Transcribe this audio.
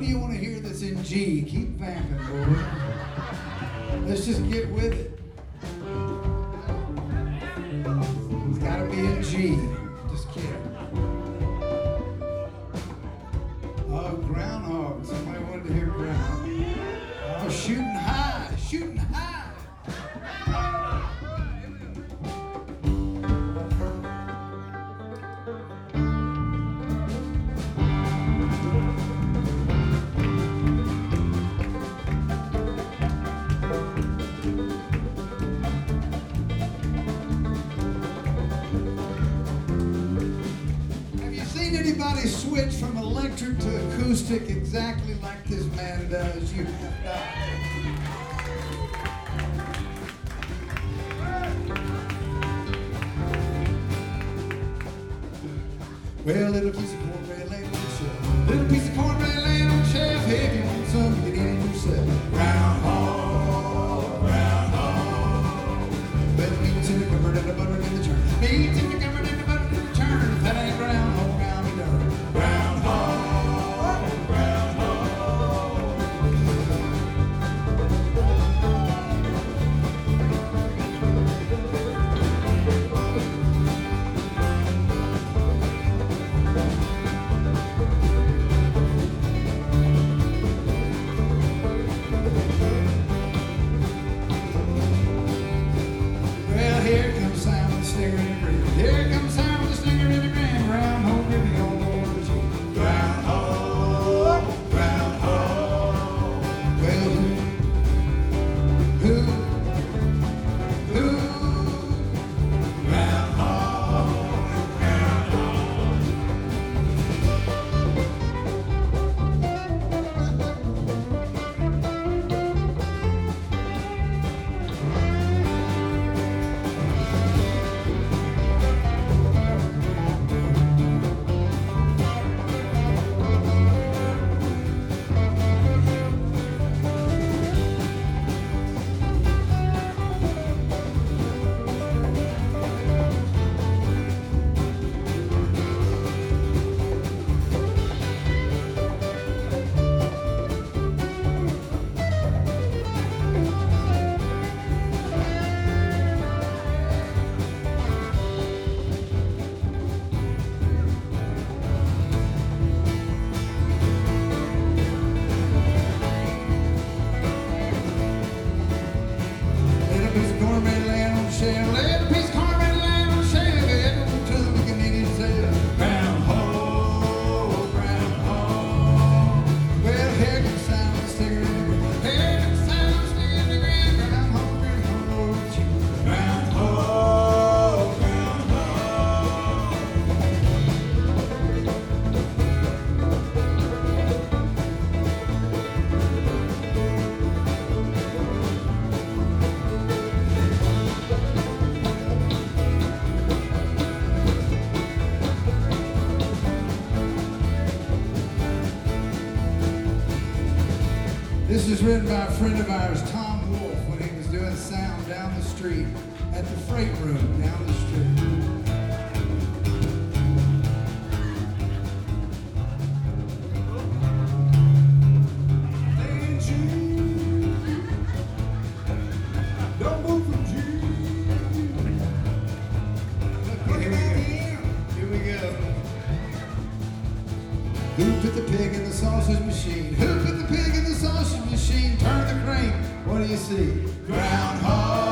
do you want to hear that's in G? Keep vamping, boy. Let's just get with it. It's got to be in G. Just kidding. Oh, groundhog. Somebody wanted to hear groundhog. Oh, shooting high, shooting high. Anybody switch from electric to acoustic exactly like this man does? You have not. Well, little piece of cornbread laying on the shelf. Little piece of cornbread laying on the shelf. Hey, if you want some, get in yourself. Groundhog, groundhog. Well, meat's in the cupboard and the butter in the churn. Meat's in the cupboard and the butter in the churn. If that ain't groundhog, This is written by a friend of ours, Tom Wolfe, when he was doing sound down the street at the Freight Room down the street. Hey, G, don't move from G. Here we go. Who put the pig in the sausage machine? Who put the pig in the sausage machine? Turn the crank. What do you see? Groundhog.